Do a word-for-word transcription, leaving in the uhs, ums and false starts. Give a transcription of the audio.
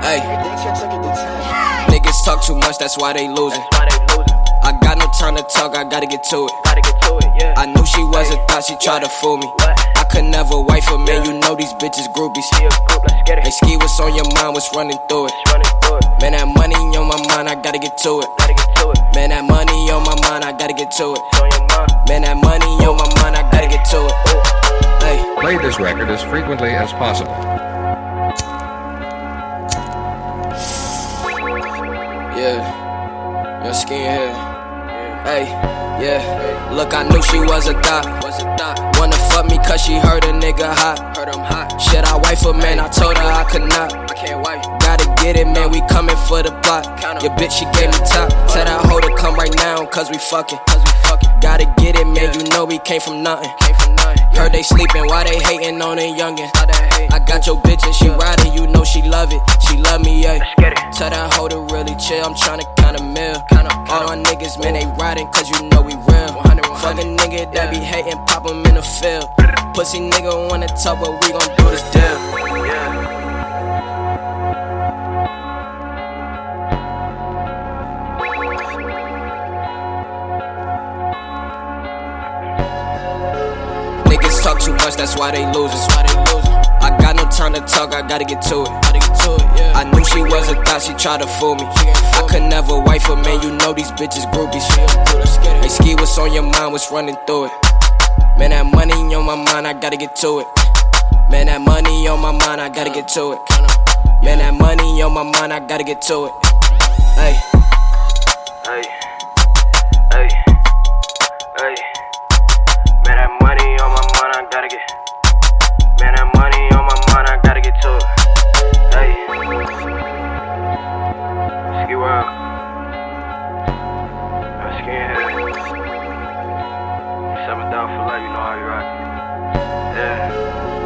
Ay. Niggas talk too much, that's why they losing. I got no time to talk, I gotta get to it. I knew she was a thought, she tried to fool me. I could never wife her, man, you know these bitches groupies. Hey, ski, what's on your mind, what's running through it? Man, that money on my mind, I gotta get to it. Man, that money on my mind, I gotta get to it. Man, that money on my mind, I gotta get to it. Hey. Play this record as frequently as possible. Yeah, your skin here. Hey, yeah. Look, I knew she was a thot. Wanna fuck me cause she heard a nigga hot. Shit, I wife her, man, I told her I could not. Gotta get it, man, we coming for the block. Your bitch, she gave me top. Said I hold her, come right now, cause we fucking. Gotta get it, man, you know we came from nothing. Heard they sleeping, why they hating on a youngin'? I got your bitch and she riding, you know she love it. She love me, yeah. Tell that hoe to really chill, I'm tryna count a mill. All my niggas, man, they riding cause you know we real. Fuck a nigga that be hating, pop him in the field. Pussy nigga wanna talk, but we gon' do this deal. Niggas talk too much, that's why they losing. I got no time to talk, I gotta get to it. I knew she was a thought, she tried to fool me. I could never wife her, man, you know these bitches groupies. Hey, ski, what's on your mind, what's running through it? Man, that money on my mind, I gotta get to it. Man, that money on my mind, I gotta get to it. Man, that money on my mind, I gotta get to it. Hey. Hey. Hey. Hey. Man, that money on my mind, I gotta get. Man, that money on my mind, I gotta get to it. Hey. Ski World. I'm skinhead. Seven down for life, you know how you rock. Yeah.